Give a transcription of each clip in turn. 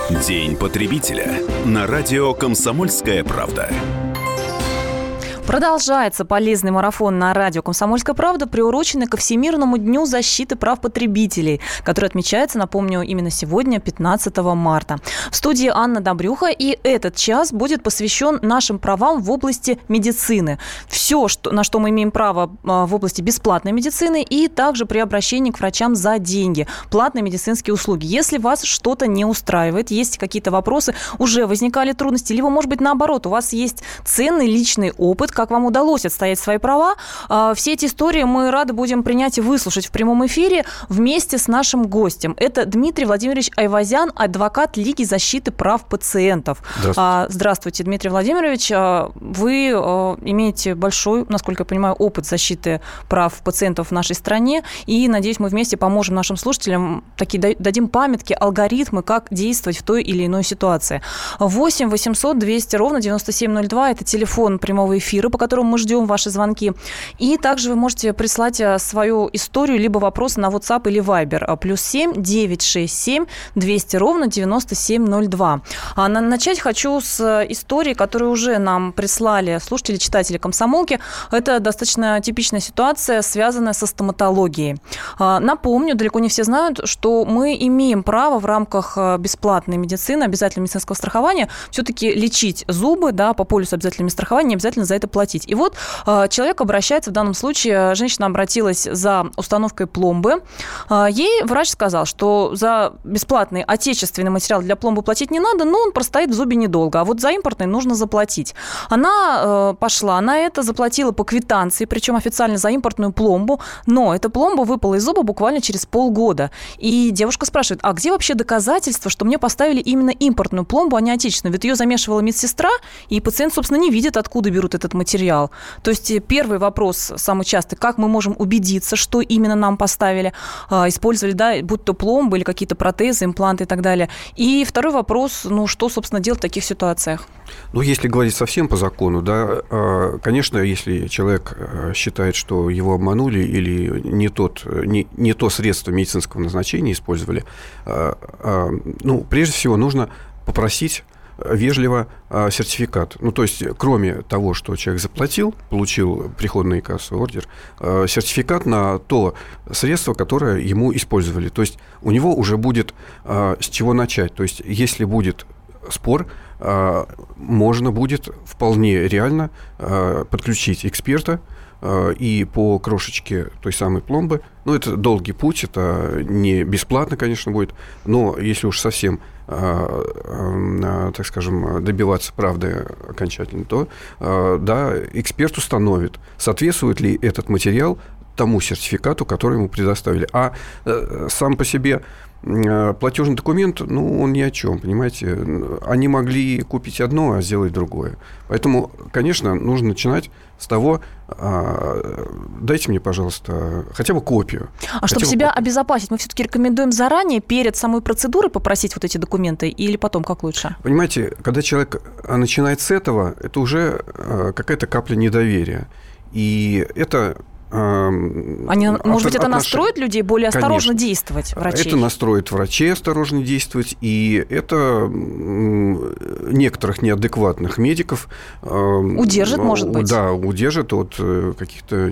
День потребителя на радио «Комсомольская правда». Продолжается полезный марафон на радио «Комсомольская правда», приуроченный ко Всемирному дню защиты прав потребителей, который отмечается, напомню, именно сегодня, 15 марта. В студии Анна Добрюха, и этот час будет посвящен нашим правам в области медицины. Все, на что мы имеем право в области бесплатной медицины, и также при обращении к врачам за деньги, платные медицинские услуги. Если вас что-то не устраивает, есть какие-то вопросы, уже возникали трудности, либо, может быть, наоборот, у вас есть ценный личный опыт, как вам удалось отстоять свои права. Все эти истории мы рады будем принять и выслушать в прямом эфире вместе с нашим гостем. Это Дмитрий Владимирович Айвазян, адвокат Лиги защиты прав пациентов. Здравствуйте. Здравствуйте, Дмитрий Владимирович. Вы имеете большой, насколько я понимаю, опыт защиты прав пациентов в нашей стране. И, надеюсь, мы вместе поможем нашим слушателям, дадим памятки, алгоритмы, как действовать в той или иной ситуации. 8 800 200 ровно 9702 – это телефон прямого эфира, по которому мы ждем ваши звонки. И также вы можете прислать свою историю либо вопросы на WhatsApp или Viber. +7 967 200 ровно 9702. Начать хочу с истории, которую уже нам прислали слушатели, читатели «Комсомолки». Это достаточно типичная ситуация, связанная со стоматологией. Напомню, далеко не все знают, что мы имеем право в рамках бесплатной медицины, обязательного медицинского страхования все-таки лечить зубы, да, по полису обязательного страхования, не обязательно за это платить. И вот человек обращается, в данном случае женщина обратилась за установкой пломбы. Ей врач сказал, что за бесплатный отечественный материал для пломбы платить не надо, но он простоит в зубе недолго, а вот за импортный нужно заплатить. Она пошла на это, заплатила по квитанции, причем официально за импортную пломбу, но эта пломба выпала из зуба буквально через полгода. И девушка спрашивает, а где вообще доказательства, что мне поставили именно импортную пломбу, а не отечественную? Ведь ее замешивала медсестра, и пациент, собственно, не видит, откуда берут этот материал. То есть первый вопрос самый частый, как мы можем убедиться, что именно нам поставили, использовали, да, будь то пломбы или какие-то протезы, импланты и так далее. И второй вопрос, что, собственно, делать в таких ситуациях? Если говорить совсем по закону, да, конечно, если человек считает, что его обманули или не то средство медицинского назначения использовали, прежде всего нужно попросить вежливо сертификат. То есть, кроме того, что человек заплатил, получил приходный кассовый ордер, сертификат на то средство, которое ему использовали. То есть, у него уже будет с чего начать. То есть, если будет спор, можно будет вполне реально подключить эксперта, и по крошечке той самой пломбы, это долгий путь, это не бесплатно, конечно, будет, но если уж совсем, так скажем, добиваться правды окончательно, то, да, эксперт установит, соответствует ли этот материал тому сертификату, который ему предоставили. А сам по себе платежный документ, он ни о чем, понимаете. Они могли купить одно, а сделать другое. Поэтому, конечно, нужно начинать с того, дайте мне, пожалуйста, хотя бы копию. Чтобы себя обезопасить, мы все-таки рекомендуем заранее, перед самой процедурой попросить вот эти документы, или потом, как лучше? Понимаете, когда человек начинает с этого, это уже какая-то капля недоверия. И это... Может быть, это настроит людей более осторожно действовать, врачей? Это настроит врачей осторожно действовать, и это некоторых неадекватных медиков удержит, может быть. Да, удержит от каких-то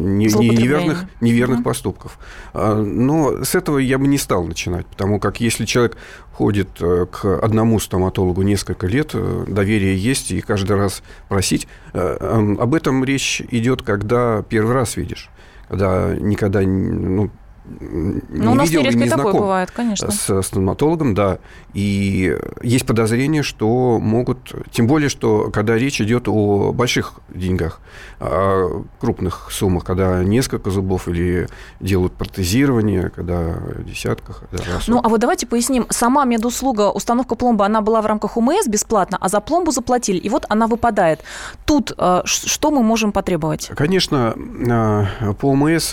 неверных поступков. Но с этого я бы не стал начинать, потому как если человек ходит к одному стоматологу несколько лет, доверие есть, и каждый раз просить. Об этом речь идет, когда первый раз видишь, когда никогда не видел и не знаком бывает, конечно, с стоматологом, да. И есть подозрение, что могут... Тем более, что когда речь идет о больших деньгах, о крупных суммах, когда несколько зубов или делают протезирование, когда в десятках. А вот давайте поясним. Сама медуслуга, установка пломбы, она была в рамках ОМС бесплатно, а за пломбу заплатили, и вот она выпадает. Тут что мы можем потребовать? Конечно, по ОМС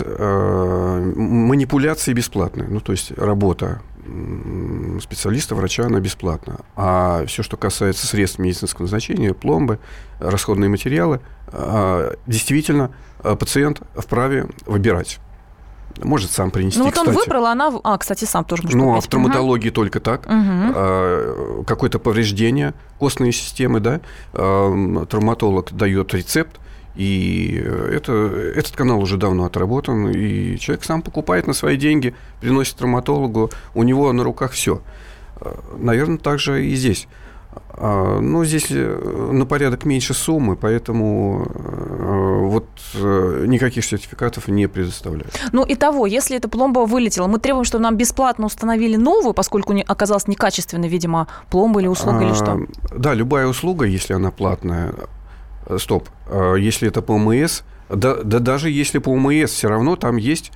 манипуляции бесплатные. То есть работа специалиста, врача, она бесплатна. А все, что касается средств медицинского назначения, пломбы, расходные материалы, действительно, пациент вправе выбирать. может сам принести. Ну вот кстати. он выбрал, она... кстати, сам тоже может Ну, купить. а в травматологии только так. Какое-то повреждение костной системы, да, травматолог дает рецепт, и этот канал уже давно отработан, и человек сам покупает на свои деньги, приносит травматологу, у него на руках все. Наверное, так же и здесь. Но здесь на порядок меньше суммы, поэтому вот никаких сертификатов не предоставляют. Ну, итого, если эта пломба вылетела, мы требуем, чтобы нам бесплатно установили новую, поскольку оказалась некачественной, видимо, пломба или услуга, или что? Да, любая услуга, если она платная, если это по ОМС, даже если по ОМС, все равно там есть,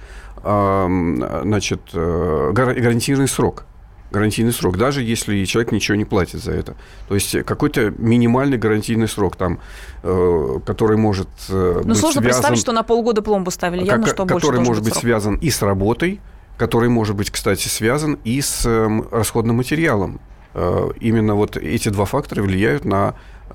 значит, гарантийный срок. Гарантийный срок, даже если человек ничего не платит за это. То есть какой-то минимальный гарантийный срок, там, который может быть сложно связан... представить, что на полгода пломбу ставили, явно, что больше который может быть срок. связан и с работой, который может быть, кстати, связан и с расходным материалом. Именно вот эти два фактора влияют на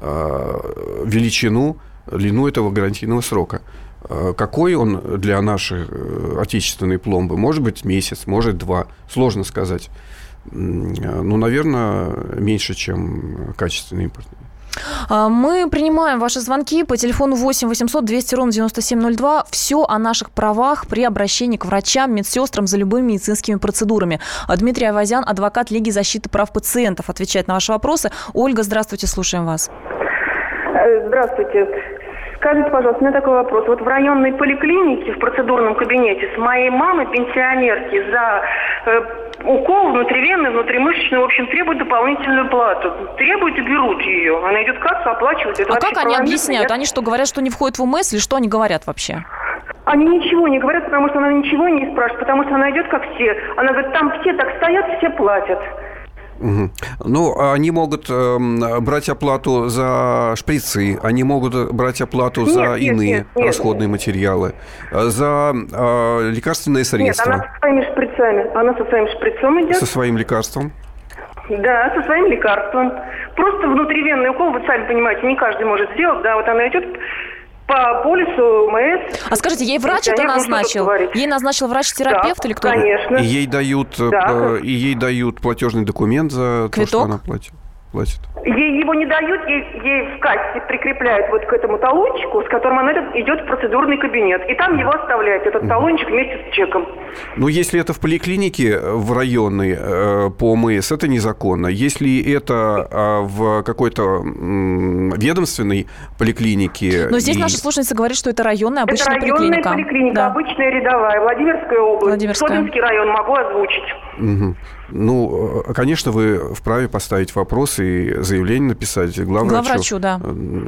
величину, длину этого гарантийного срока. Какой он для нашей отечественной пломбы? Может быть, месяц, может, 2. Сложно сказать. Ну, наверное, меньше, чем качественный импортный. Мы принимаем ваши звонки по телефону 8 800 200 ровно 9702. Все о наших правах при обращении к врачам, медсестрам за любыми медицинскими процедурами. Дмитрий Айвазян, адвокат Лиги защиты прав пациентов, отвечает на ваши вопросы. Ольга, здравствуйте, слушаем вас. Здравствуйте. Скажите, пожалуйста, у меня такой вопрос. Вот в районной поликлинике, в процедурном кабинете с моей мамой, пенсионерки, за укол внутривенный, внутримышечный, в общем, требуют дополнительную плату. Требуют и берут ее. Она идет в кассу, оплачивает. Это как они объясняют? Они что, говорят, что не входит в УМС, или что они говорят вообще? Они ничего не говорят, потому что она ничего не спрашивает, потому что она идет как все. Она говорит, там все так стоят, все платят. Угу. Ну, они могут брать оплату за шприцы, они могут брать оплату за иные расходные материалы, за лекарственные средства. Нет, она со своими шприцами. Она со своим шприцом идет. Со своим лекарством? Да, со своим лекарством. Просто внутривенный укол, вы сами понимаете, не каждый может сделать. Да, вот она идет по полису МС. А скажите, ей врач это назначил? Ей назначил врач-терапевт, да, или кто? Конечно. И ей дают платежный документ за Квиток? То, что она платит. Ей его не дают, ей в кассе прикрепляют вот к этому талончику, с которым она идет в процедурный кабинет. И там его оставляют, этот талончик вместе с чеком. Ну, если это в поликлинике в районной по ОМС, это незаконно. Если это в какой-то ведомственной поликлинике... Но здесь наша слушательница говорит, что это районная обычная поликлиника. Это районная поликлиника, да. Обычная рядовая, Владимирская область, Собинский район, могу озвучить. Угу. Ну, конечно, вы вправе поставить вопрос и заявление написать главврачу. Главврачу, да.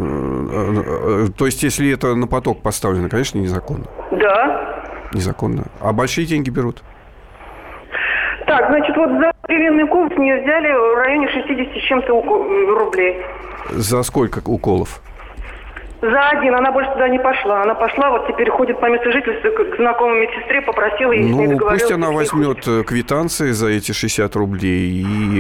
То есть, если это на поток поставлено, конечно, незаконно. Да. Незаконно. А большие деньги берут? Так, значит, вот за внутривенный укол с нее взяли в районе 60 с чем-то рублей. За сколько уколов? За один. Она больше туда не пошла. Она пошла, вот теперь ходит по месту жительства к знакомой медсестре, попросила ей с ней договорилась. Пусть она возьмет квитанции за эти 60 рублей и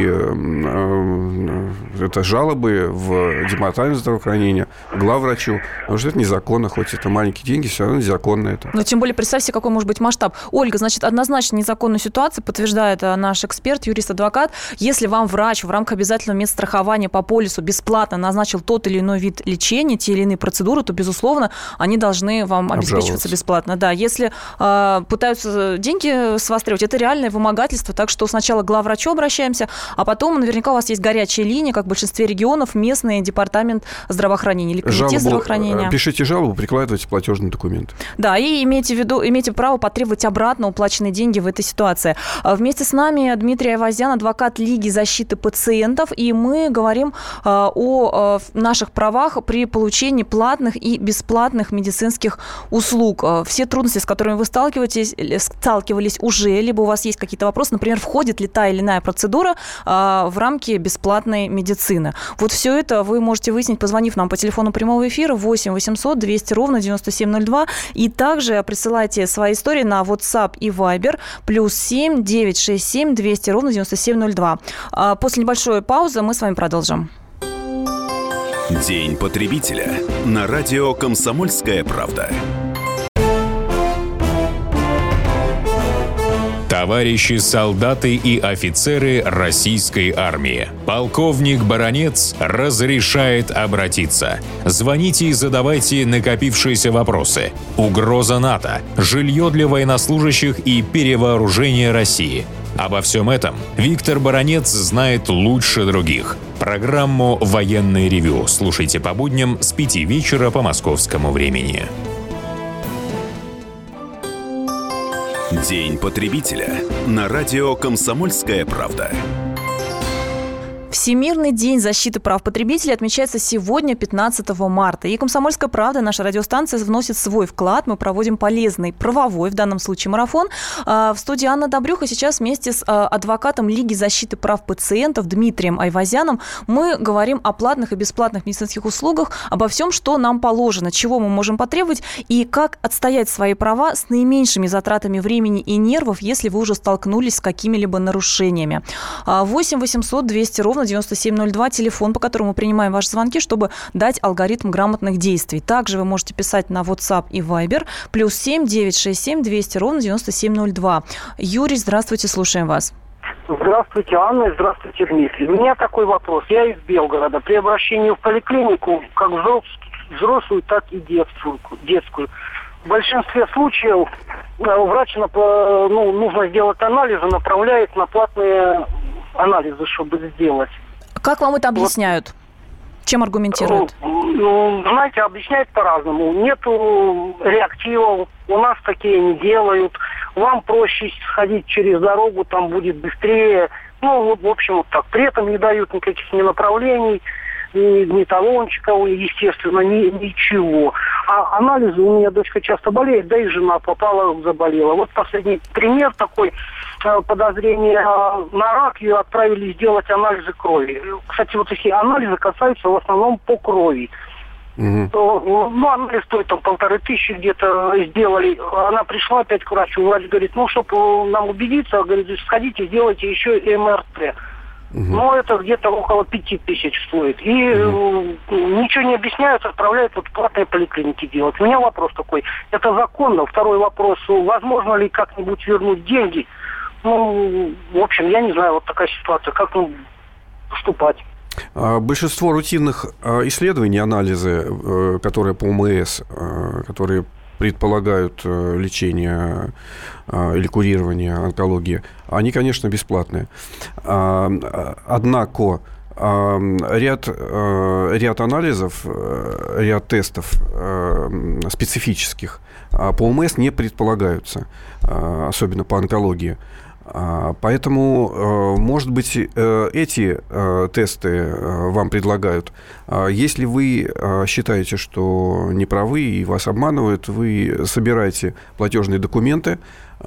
это жалобы в департамент здравоохранения, главврачу. Потому что это незаконно, хоть это маленькие деньги, все равно незаконно это. Но тем более, представьте, какой может быть масштаб. Ольга, значит, однозначно незаконную ситуацию подтверждает наш эксперт, юрист-адвокат. Если вам врач в рамках обязательного медстрахования по полису бесплатно назначил тот или иной вид лечения, те или иные процедуры, то, безусловно, они должны вам обеспечиваться бесплатно. Да, если пытаются деньги с вас требовать, это реальное вымогательство, так что сначала к главврачу обращаемся, а потом наверняка у вас есть горячая линия, как в большинстве регионов, местный департамент здравоохранения или комитет здравоохранения. Пишите жалобу, прикладывайте платежный документ. Да, и имейте право потребовать обратно уплаченные деньги в этой ситуации. Вместе с нами Дмитрий Айвазян, адвокат Лиги защиты пациентов, и мы говорим о наших правах при получении платных и бесплатных медицинских услуг. Все трудности, с которыми вы сталкивались уже, либо у вас есть какие-то вопросы, например, входит ли та или иная процедура в рамки бесплатной медицины. Вот все это вы можете выяснить, позвонив нам по телефону прямого эфира 8 800 200 ровно 9702, и также присылайте свои истории на WhatsApp и Viber +7 967 200 ровно 9702. После небольшой паузы мы с вами продолжим. День потребителя на радио «Комсомольская правда». товарищи солдаты и офицеры российской армии. Полковник Баранец разрешает обратиться. Звоните и задавайте накопившиеся вопросы. Угроза НАТО, жилье для военнослужащих и перевооружение России. Обо всем этом Виктор Баранец знает лучше других. Программу «Военное ревю» слушайте по будням с 5 вечера по московскому времени. День потребителя на радио «Комсомольская правда». Всемирный день защиты прав потребителей отмечается сегодня, 15 марта. И «Комсомольская правда», наша радиостанция, вносит свой вклад. Мы проводим полезный правовой, в данном случае, марафон. В студии Анна Добрюха сейчас вместе с адвокатом Лиги защиты прав пациентов Дмитрием Айвазяном мы говорим о платных и бесплатных медицинских услугах, обо всем, что нам положено, чего мы можем потребовать и как отстоять свои права с наименьшими затратами времени и нервов, если вы уже столкнулись с какими-либо нарушениями. 8 800 200 ровно 9702, телефон, по которому мы принимаем ваши звонки, чтобы дать алгоритм грамотных действий. Также вы можете писать на WhatsApp и Viber, +7 967 200 ровно 9702. Юрий, здравствуйте, слушаем вас. Здравствуйте, Анна, здравствуйте, Дмитрий. У меня такой вопрос. Я из Белгорода. При обращении в поликлинику, как взрослую, так и детскую. В большинстве случаев врач нужно сделать анализы, направляет на платные анализы, чтобы сделать. Как вам это объясняют? Чем аргументируют? Знаете, объясняют по-разному. Нету реактивов, у нас такие не делают. Вам проще сходить через дорогу, там будет быстрее. В общем, вот так. При этом не дают никаких ни направлений, ни талончиков, естественно, ничего. А анализы, у меня дочка часто болеет, да и жена заболела. Вот последний пример такой. Подозрение на рак, ее отправили сделать анализы крови. Кстати, вот эти анализы касаются в основном по крови. Анализ стоит там 1500 где-то сделали. Она пришла опять к врачу. Врач говорит, чтобы нам убедиться, говорит, сходите, сделайте еще МРТ. Это где-то около 5000 стоит. И ничего не объясняют, отправляют в платные поликлиники делать. У меня вопрос такой. Это законно? Второй вопрос. Возможно ли как-нибудь вернуть деньги? В общем, я не знаю, вот такая ситуация. Как поступать? Большинство рутинных исследований, анализы, которые по ОМС, которые предполагают лечение или курирование онкологии, они, конечно, бесплатные. Однако ряд анализов, ряд тестов специфических по ОМС не предполагаются, особенно по онкологии. Поэтому, может быть, эти тесты вам предлагают. Если вы считаете, что не правы и вас обманывают, вы собираете платежные документы,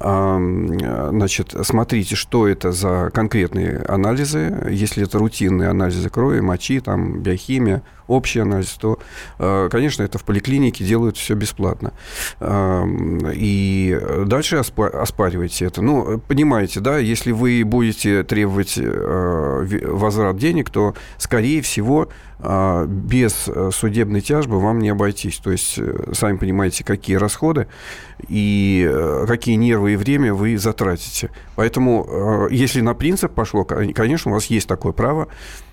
смотрите, что это за конкретные анализы. Если это рутинные анализы крови, мочи, биохимия, общий анализ, то, конечно, это в поликлинике делают все бесплатно. И дальше оспаривайте это. Понимаете, да, если вы будете требовать возврат денег, то, скорее всего, без судебной тяжбы вам не обойтись. То есть, сами понимаете, какие расходы и какие нервы и время вы затратите. Поэтому, если на принцип пошло, конечно, у вас есть такое право,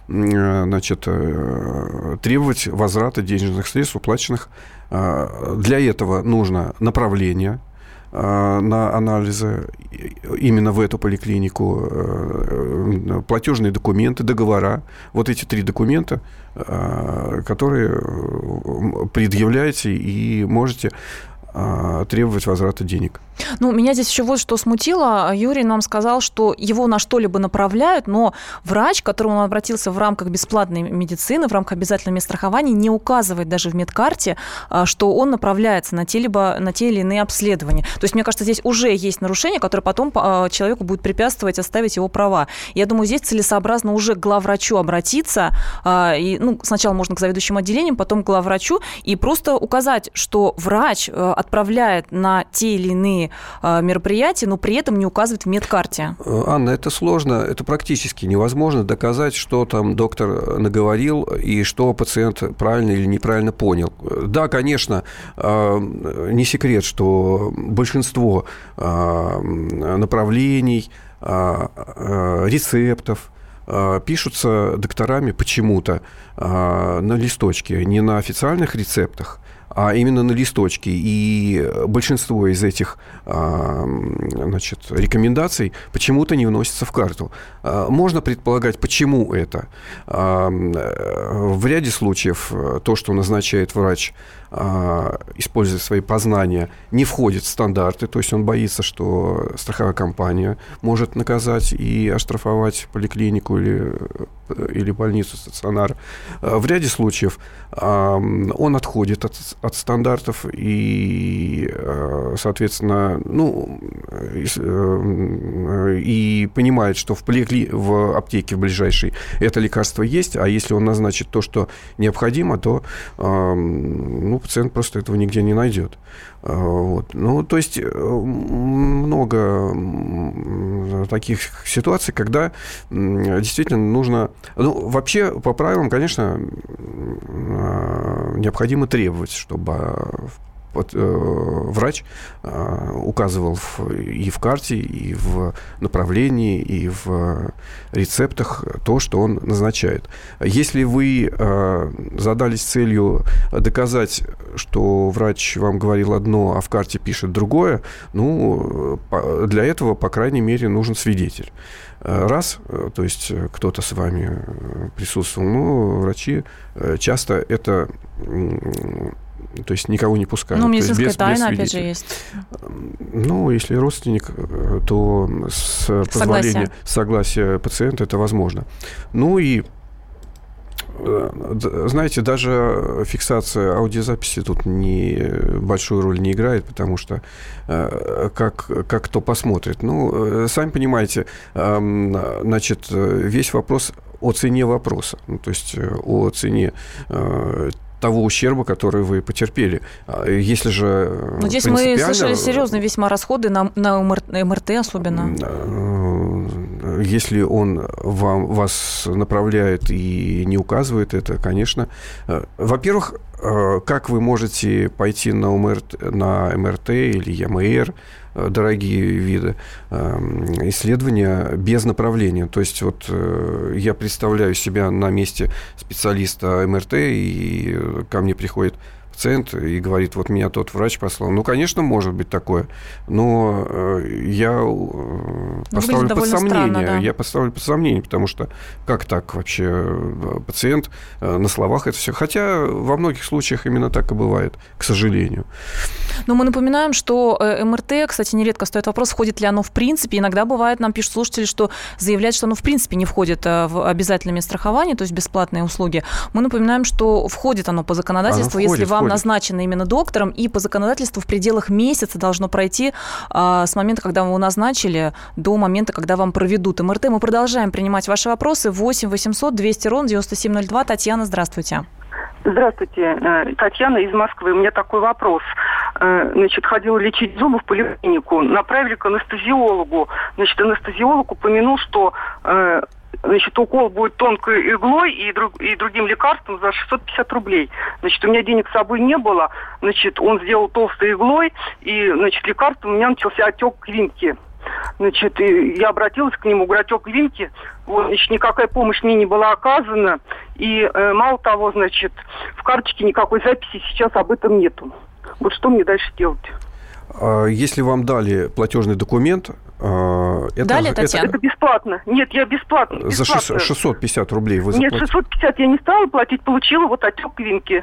требовать возврата денежных средств, уплаченных. Для этого нужно направление на анализы именно в эту поликлинику, платежные документы, договора. Вот эти 3 документа, которые предъявляете и можете требовать возврата денег. Меня здесь еще вот что смутило. Юрий нам сказал, что его на что-либо направляют, но врач, к которому он обратился в рамках бесплатной медицины, в рамках обязательного медстрахования, не указывает даже в медкарте, что он направляется на те или иные обследования. То есть, мне кажется, здесь уже есть нарушение, которое потом человеку будет препятствовать оставить его права. Я думаю, здесь целесообразно уже к главврачу обратиться. Сначала можно к заведующим отделением, потом к главврачу, и просто указать, что врач отправляет на те или иные проведены мероприятия, но при этом не указывает в медкарте? Анна, это сложно, это практически невозможно доказать, что там доктор наговорил и что пациент правильно или неправильно понял. Да, конечно, не секрет, что большинство направлений, рецептов пишутся докторами почему-то на листочке, не на официальных рецептах, а именно на листочке. И большинство из этих, рекомендаций почему-то не вносится в карту. Можно предполагать, почему это. В ряде случаев то, что назначает врач, используя свои познания, не входит в стандарты, то есть он боится, что страховая компания может наказать и оштрафовать поликлинику или больницу, стационар. В ряде случаев он отходит от стандартов и, соответственно, и понимает, что в аптеке в ближайшей это лекарство есть, а если он назначит то, что необходимо, то пациент просто этого нигде не найдет. Вот. То есть много таких ситуаций, когда действительно нужно... вообще, по правилам, конечно, необходимо требовать, чтобы врач указывал и в карте, и в направлении, и в рецептах то, что он назначает. Если вы задались целью доказать, что врач вам говорил одно, а в карте пишет другое, для этого, по крайней мере, нужен свидетель. Раз, то есть кто-то с вами присутствовал, врачи часто это... То есть никого не пускают. Медицинская тайна, опять же, есть. Если родственник, то с позволения, согласия пациента это возможно. И, знаете, даже фиксация аудиозаписи тут большую роль не играет, потому что как кто посмотрит. Сами понимаете, весь вопрос о цене вопроса. То есть о цене того ущерба, который вы потерпели. Если же... Здесь мы слышали серьезные весьма расходы на МРТ особенно. Если он вас направляет и не указывает это, конечно. Во-первых, как вы можете пойти на МРТ или ЯМР, дорогие виды исследования, без направления? То есть я представляю себя на месте специалиста МРТ, и ко мне приходит пациент и говорит, меня тот врач послал. Конечно, может быть такое, но я поставлю под сомнение. Странно, да. Я поставлю под сомнение, потому что как так вообще пациент на словах это все? Хотя во многих случаях именно так и бывает, к сожалению. Но мы напоминаем, что МРТ, кстати, нередко стоит вопрос, входит ли оно в принципе. Иногда бывает, нам пишут слушатели, что заявляют, что оно в принципе не входит в обязательное медстрахование, то есть бесплатные услуги. Мы напоминаем, что входит оно по законодательству, если вам назначено именно доктором, и по законодательству в пределах месяца должно пройти с момента, когда вы его назначили, до момента, когда вам проведут МРТ. Мы продолжаем принимать ваши вопросы. 8 800 200 ровно 9702. Татьяна, здравствуйте. Здравствуйте, Татьяна из Москвы. У меня такой вопрос. Ходила лечить зубы в поликлинику, направили к анестезиологу. Анестезиолог упомянул, что укол будет тонкой иглой и другим лекарством за 650 рублей. У меня денег с собой не было. Он сделал толстой иглой, и, лекарством у меня начался отек квинки. И я обратилась к нему, говорю, отек квинки, никакая помощь мне не была оказана. И мало того, в карточке никакой записи сейчас об этом нету. Что мне дальше делать? Если вам дали платежный документ, это бесплатно. Нет, я бесплатно. За 650 рублей вы заплатили? Нет, 650 я не стала платить, получила отек квинки.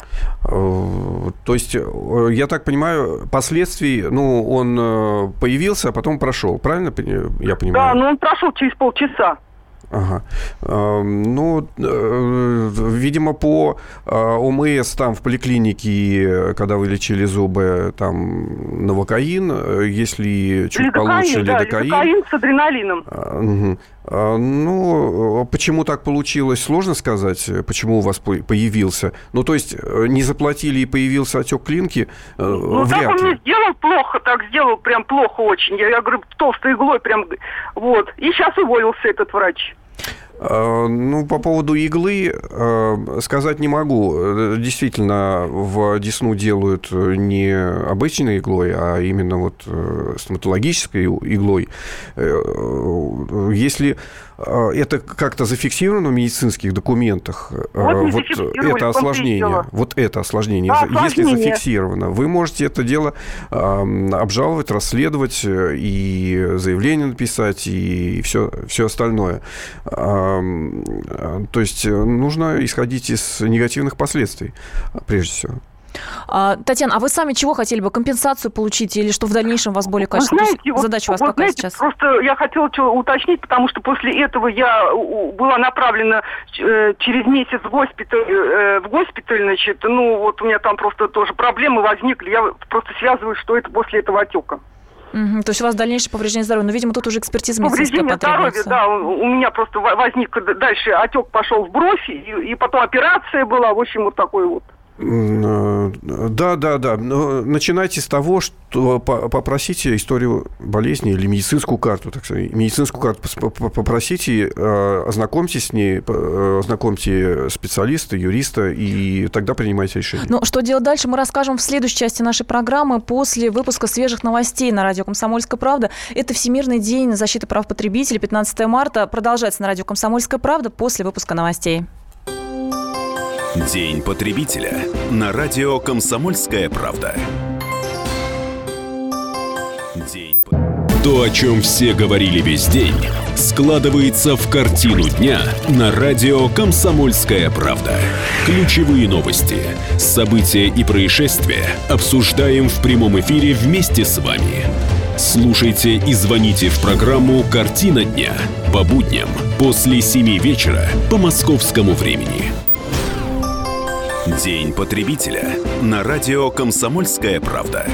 То есть, я так понимаю, последствий, он появился, а потом прошел, правильно я понимаю? Да, но он прошел через полчаса. Ага. Видимо, по ОМС там в поликлинике, когда вы лечили зубы, там новокаин, если чуть получше лидокаин. Лидокаин с адреналином. Ну, почему так получилось, сложно сказать, почему у вас появился. Ну, то есть, не заплатили и появился отек клинки, вряд ли. Он мне сделал плохо, сделал прям плохо очень. Я говорю, толстой иглой прям, вот. И сейчас уволился этот врач. Ну, по поводу иглы сказать не могу. Действительно, в десну делают не обычной иглой, а именно вот стоматологической иглой. Если это как-то зафиксировано в медицинских документах, вот это осложнение. Если зафиксировано, вы можете это дело обжаловать, расследовать и заявление написать, и все остальное. То есть нужно исходить из негативных последствий, прежде всего. Татьяна, а вы сами чего хотели бы? Компенсацию получить или что в дальнейшем вас более качественно? Задача у вас какая сейчас? Просто я хотела уточнить, потому что после этого я была направлена через месяц в госпиталь, значит, ну вот у меня там просто тоже проблемы возникли, я просто связываю, что это после этого отека. То есть у вас дальнейшее повреждение здоровья. Но, видимо, тут уже экспертиза медицинская потребуется. Здоровья, да. У меня просто возник дальше отек пошел в бровь, и потом операция была. В общем, вот такой вот. Да. Но начинайте с того, что попросите историю болезни или медицинскую карту, так сказать. Медицинскую карту попросите, ознакомьтесь с ней, ознакомьте специалиста, юриста, и тогда принимайте решение. Ну, что делать дальше, мы расскажем в следующей части нашей программы после выпуска свежих новостей на радио «Комсомольская правда». Это Всемирный день защиты прав потребителей, 15 марта. Продолжается на радио «Комсомольская правда» после выпуска новостей. День потребителя на радио «Комсомольская правда». То, о чем все говорили весь день, складывается в картину дня на радио «Комсомольская правда». Ключевые новости, события и происшествия обсуждаем в прямом эфире вместе с вами. Слушайте и звоните в программу «Картина дня» по будням после 7 вечера по московскому времени. День потребителя на радио «Комсомольская правда».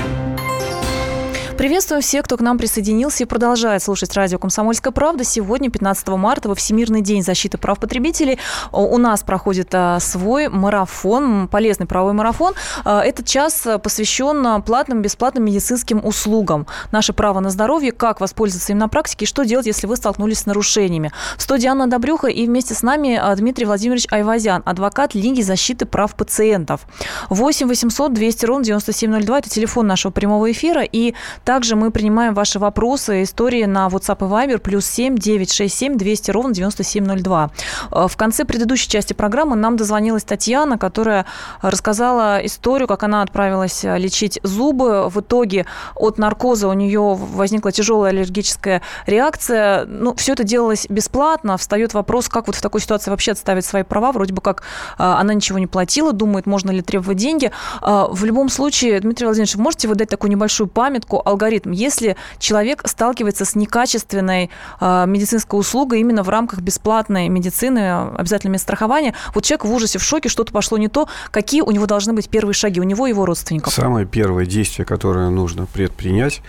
Приветствую всех, кто к нам присоединился и продолжает слушать радио «Комсомольская правда». Сегодня, 15 марта, во Всемирный день защиты прав потребителей, у нас проходит свой марафон, полезный правовой марафон. Этот час посвящен платным, бесплатным медицинским услугам. Наше право на здоровье, как воспользоваться им на практике и что делать, если вы столкнулись с нарушениями. В студии Анна Добрюха и вместе с нами Дмитрий Владимирович Айвазян, адвокат Лиги защиты прав пациентов. 8 800 200 ровно 9702 – это телефон нашего прямого эфира. И также мы принимаем ваши вопросы, истории на WhatsApp и Viber +7 967 200 ровно 9702. В конце предыдущей части программы нам дозвонилась Татьяна, которая рассказала историю, как она отправилась лечить зубы. В итоге от наркоза у нее возникла тяжелая аллергическая реакция. Ну, все это делалось бесплатно. Встает вопрос, как вот в такой ситуации вообще отставить свои права. Вроде бы как она ничего не платила, думает, можно ли требовать деньги. В любом случае, Дмитрий Владимирович, вы можете выдать такую небольшую памятку, алгоритм, если человек сталкивается с некачественной медицинской услугой именно в рамках бесплатной медицины, обязательно медстрахования, вот человек в ужасе, в шоке, что-то пошло не то, какие у него должны быть первые шаги, у него и его родственников? Самое первое действие, которое нужно предпринять,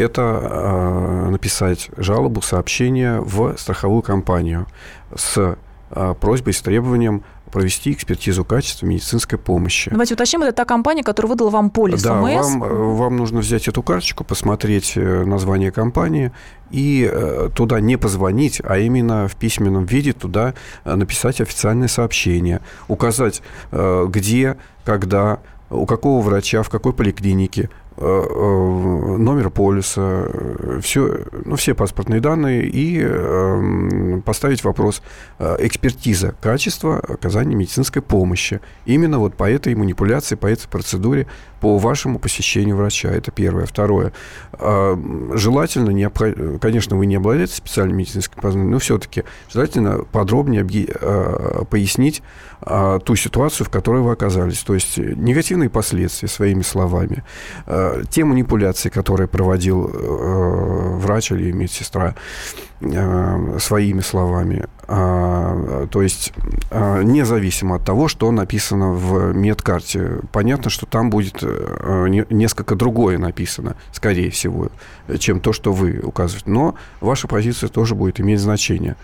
это написать жалобу, сообщение в страховую компанию с просьбой, с требованием провести экспертизу качества медицинской помощи. Давайте уточним, это та компания, которая выдала вам полис ОМС? Да, вам нужно взять эту карточку, посмотреть название компании и туда не позвонить, а именно в письменном виде туда написать официальное сообщение, указать, где, когда, у какого врача, в какой поликлинике, номер полиса, все паспортные данные и поставить вопрос экспертиза качества оказания медицинской помощи. Именно вот по этой манипуляции, по этой процедуре, по вашему посещению врача. Это первое. Второе. Желательно, конечно, вы не обладаете специальным медицинским познанием, но все-таки желательно подробнее пояснить ту ситуацию, в которой вы оказались. То есть негативные последствия своими словами. Те манипуляции, которые проводил врач или медсестра своими словами. То есть независимо от того, что написано в медкарте. Понятно, что там будет несколько другое написано, скорее всего, чем то, что вы указываете. Но ваша позиция тоже будет иметь значение.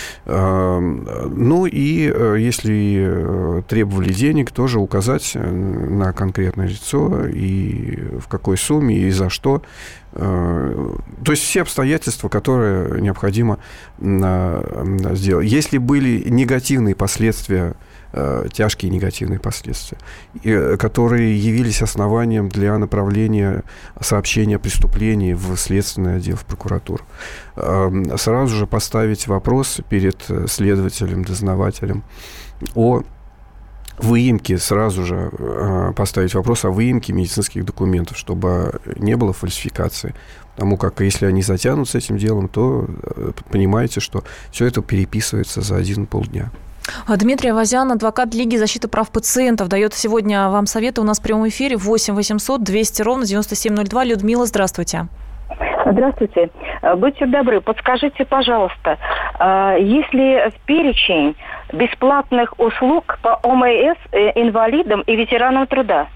Ну и если требовали денег, тоже указать на конкретное лицо и в какой сумме, и за что. То есть все обстоятельства, которые необходимо сделать. Если были негативные последствия, тяжкие негативные последствия, которые явились основанием для направления сообщения о преступлении в следственный отдел, в прокуратуру, сразу же поставить вопрос перед следователем, дознавателем о выемке, сразу же поставить вопрос о выемке медицинских документов, чтобы не было фальсификации. Потому как если они затянут с этим делом, то понимаете, что все это переписывается за 1,5 дня. Дмитрий Авазян, адвокат Лиги защиты прав пациентов, дает сегодня вам советы у нас в прямом эфире. 8 800 200 ровно 9702. Людмила, здравствуйте. Здравствуйте. Будьте добры, подскажите, пожалуйста, есть ли перечень бесплатных услуг по ОМС инвалидам и ветеранам труда?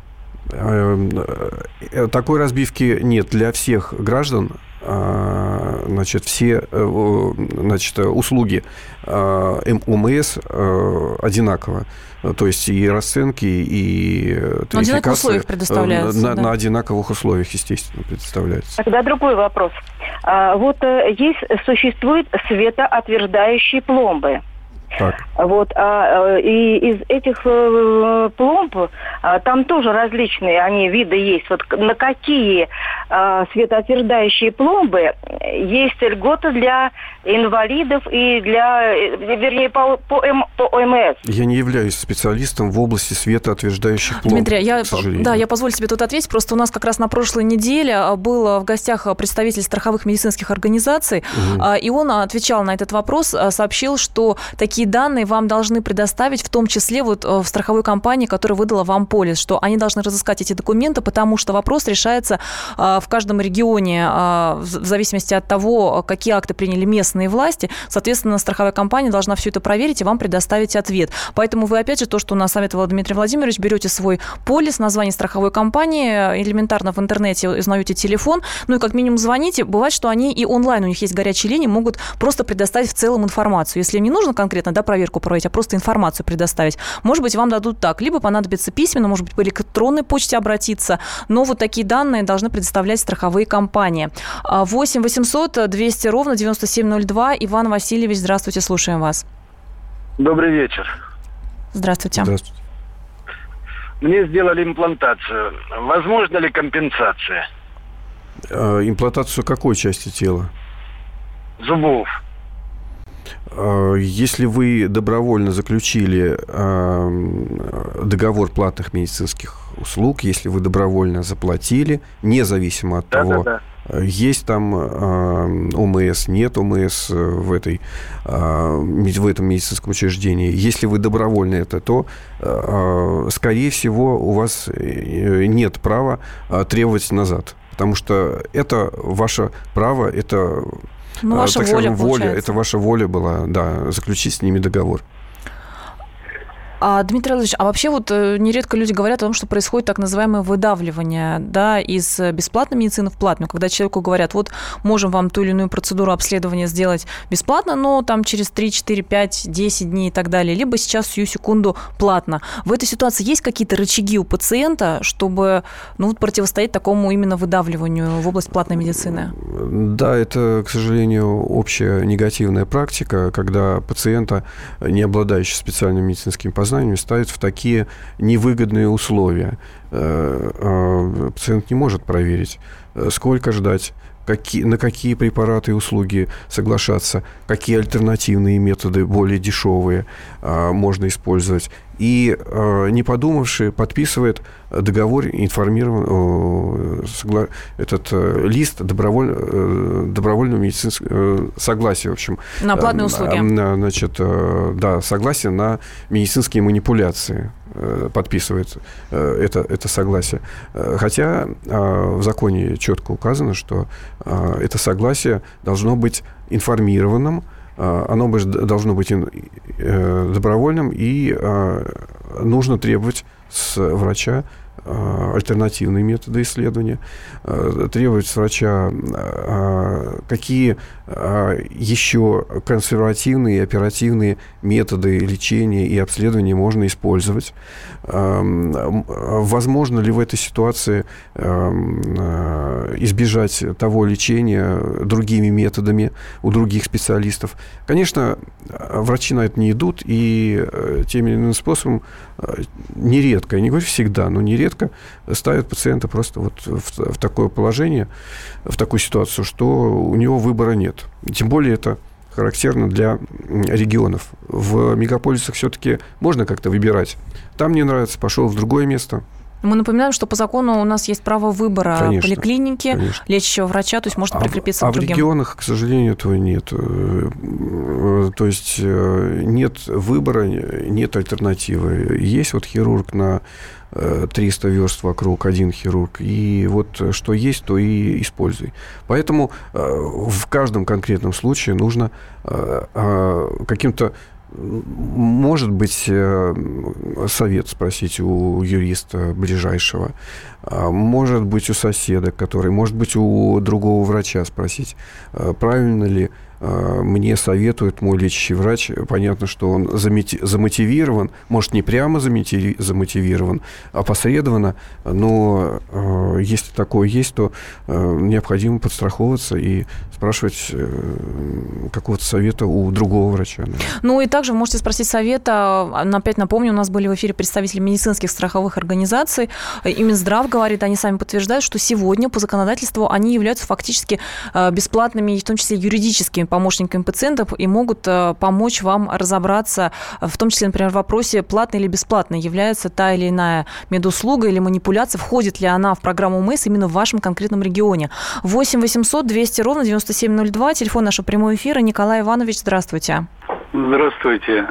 Такой разбивки нет для всех граждан. Значит, все услуги ОМС одинаково. То есть и расценки, и тарификация. На одинаковых условиях предоставляются. На одинаковых условиях, естественно, предоставляются. Тогда другой вопрос. Существуют светоотверждающие пломбы. Так. И из этих пломб там тоже различные виды есть. На какие светоотверждающие пломбы есть льготы для инвалидов и по ОМС? Я не являюсь специалистом в области светоотверждающих пломб. Дмитрий, я позволю себе тут ответить. Просто у нас как раз на прошлой неделе был в гостях представитель страховых медицинских организаций, и он отвечал на этот вопрос, сообщил, что такие данные вам должны предоставить, в том числе в страховой компании, которая выдала вам полис, что они должны разыскать эти документы, потому что вопрос решается в каждом регионе в зависимости от того, какие акты приняли местные власти. Соответственно, страховая компания должна все это проверить и вам предоставить ответ. Поэтому вы, опять же, то, что нас советовал Дмитрий Владимирович, берете свой полис, название страховой компании, элементарно в интернете узнаете телефон, и как минимум звоните. Бывает, что они и онлайн, у них есть горячие линии, могут просто предоставить в целом информацию. Если им не нужно конкретно проверку проводить, а просто информацию предоставить. Может быть, вам дадут так. Либо понадобится письменно, может быть, по электронной почте обратиться. Но такие данные должны предоставлять страховые компании. 8 800 200 ровно 9702. Иван Васильевич, здравствуйте, слушаем вас. Добрый вечер. Здравствуйте. Здравствуйте. Мне сделали имплантацию. Возможна ли компенсация? Имплантацию какой части тела? Зубов. Если вы добровольно заключили договор платных медицинских услуг, если вы добровольно заплатили, независимо от того, есть там ОМС, нет ОМС в этом медицинском учреждении, если вы добровольно это, то, скорее всего, у вас нет права требовать назад, потому что это ваше право, это... ваша воля, это ваша воля была, заключить с ними договор. Дмитрий Владимирович, а вообще нередко люди говорят о том, что происходит так называемое выдавливание, из бесплатной медицины в платную, когда человеку говорят, можем вам ту или иную процедуру обследования сделать бесплатно, но там через 3, 4, 5, 10 дней и так далее, либо сейчас сию секунду платно. В этой ситуации есть какие-то рычаги у пациента, чтобы противостоять такому именно выдавливанию в область платной медицины? Да, это, к сожалению, общая негативная практика, когда пациента, не обладающий специальным медицинским познаниями, ставят в такие невыгодные условия. Пациент не может проверить, сколько ждать, на какие препараты и услуги соглашаться, какие альтернативные методы, более дешевые, можно использовать. И, не подумавши, подписывает договор, этот лист добровольного медицинского согласия, в общем. На платные услуги. Согласие на медицинские манипуляции подписывает это согласие. Хотя в законе четко указано, что это согласие должно быть информированным, оно должно быть добровольным, и нужно требовать с врача альтернативные методы исследования, требовать с врача, какие еще консервативные и оперативные методы лечения и обследования можно использовать. Возможно ли в этой ситуации избежать того лечения другими методами у других специалистов? Конечно, врачи на это не идут, и тем или иным способом нередко, я не говорю всегда, но нередко ставят пациента просто вот в такое положение, в такую ситуацию, что у него выбора нет. Тем более это характерно для регионов. В мегаполисах все-таки можно как-то выбирать. Там мне нравится, пошел в другое место. Мы напоминаем, что по закону у нас есть право выбора поликлиники, лечащего врача, то есть можно прикрепиться к другим. А в регионах, к сожалению, этого нет. То есть нет выбора, нет альтернативы. Есть вот хирург на 300 верст вокруг, один хирург, и вот что есть, то и используй. Поэтому в каждом конкретном случае нужно каким-то, может быть, совет спросить у юриста ближайшего, может быть, у соседа, может быть, у другого врача спросить, правильно ли мне советует мой лечащий врач. Понятно, что он замотивирован, может, не прямо замотивирован, а посредственно, но если такое есть, то необходимо подстраховываться и спрашивать какого-то совета у другого врача. Да. Ну и также вы можете спросить совета. Опять напомню, у нас были в эфире представители медицинских страховых организаций. И Минздрав говорит, они сами подтверждают, что сегодня по законодательству они являются фактически бесплатными, в том числе юридическими помощниками пациентов, и могут помочь вам разобраться, в том числе, например, в вопросе, платной или бесплатной является та или иная медуслуга или манипуляция, входит ли она в программу МЭС именно в вашем конкретном регионе. 8 800 200 ровно 9702, телефон нашего прямого эфира. Николай Иванович, здравствуйте. Здравствуйте.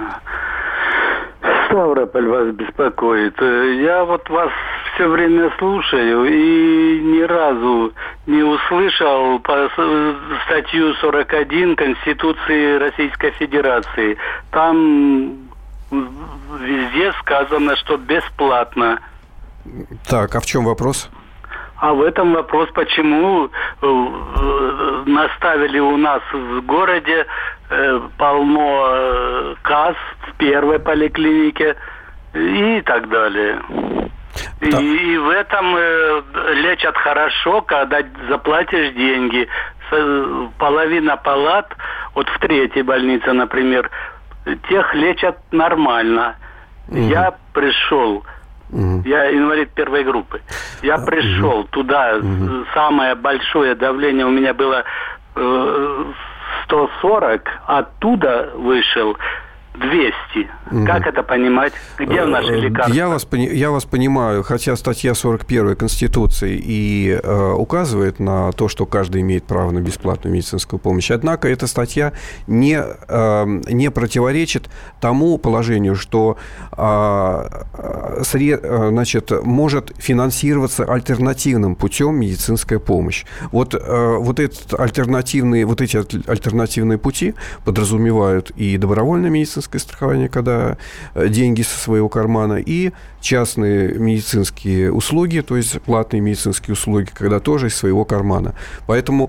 Ставрополь вас беспокоит. Я вот вас все время слушаю и ни разу не услышал по статью 41 Конституции Российской Федерации. Там везде сказано, что бесплатно. Так, а в чем вопрос? А в этом вопрос, почему наставили у нас в городе полно касс в первой поликлинике и так далее. Да. И в этом лечат хорошо, когда заплатишь деньги. Половина палат, вот в третьей больнице, например, тех лечат нормально. Я пришел. Я инвалид первой группы. Я пришел туда, самое большое давление у меня было 140, оттуда вышел 200. Как это понимать? Где наши лекарства? Я вас понимаю, хотя статья 41 Конституции и указывает на то, что каждый имеет право на бесплатную медицинскую помощь. Однако эта статья не противоречит тому положению, что может финансироваться альтернативным путем медицинская помощь. Вот эти альтернативные пути подразумевают и добровольное медицинское страхование, когда деньги со своего кармана, и частные медицинские услуги, то есть платные медицинские услуги, когда тоже из своего кармана. Поэтому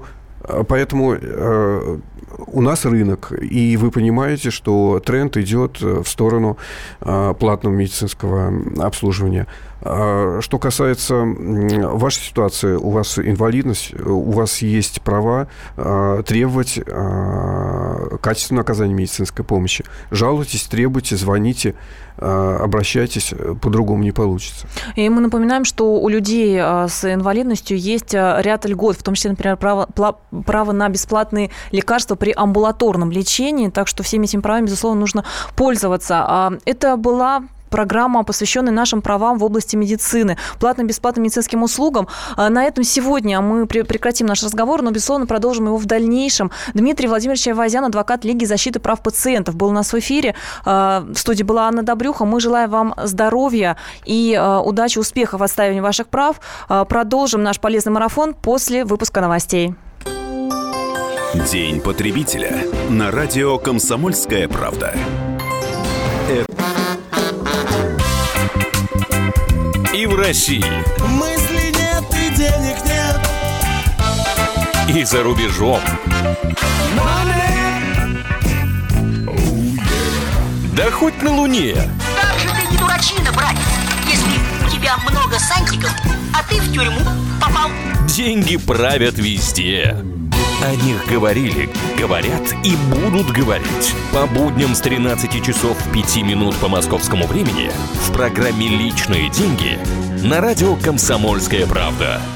у нас рынок, и вы понимаете, что тренд идет в сторону платного медицинского обслуживания. Что касается вашей ситуации, у вас инвалидность, у вас есть права требовать качественного оказания медицинской помощи. Жалуйтесь, требуйте, звоните, обращайтесь, по-другому не получится. И мы напоминаем, что у людей с инвалидностью есть ряд льгот, в том числе, например, право на бесплатные лекарства при амбулаторном лечении, так что всеми этими правами, безусловно, нужно пользоваться. Это была программа, посвященная нашим правам в области медицины, платно-бесплатным медицинским услугам. На этом сегодня мы прекратим наш разговор, но, безусловно, продолжим его в дальнейшем. Дмитрий Владимирович Айвазян, адвокат Лиги защиты прав пациентов, был у нас в эфире. В студии была Анна Добрюха. Мы желаем вам здоровья и удачи, успехов в отстаивании ваших прав. Продолжим наш полезный марафон после выпуска новостей. День потребителя на радио «Комсомольская правда». И в России. Мысли нет и денег нет. И за рубежом. Да хоть на Луне. Как же ты не дурачина, братец, если у тебя много сантиков, а ты в тюрьму попал. Деньги правят везде. О них говорили, говорят и будут говорить. По будням с 13 часов 5 минут по московскому времени в программе «Личные деньги» на радио «Комсомольская правда».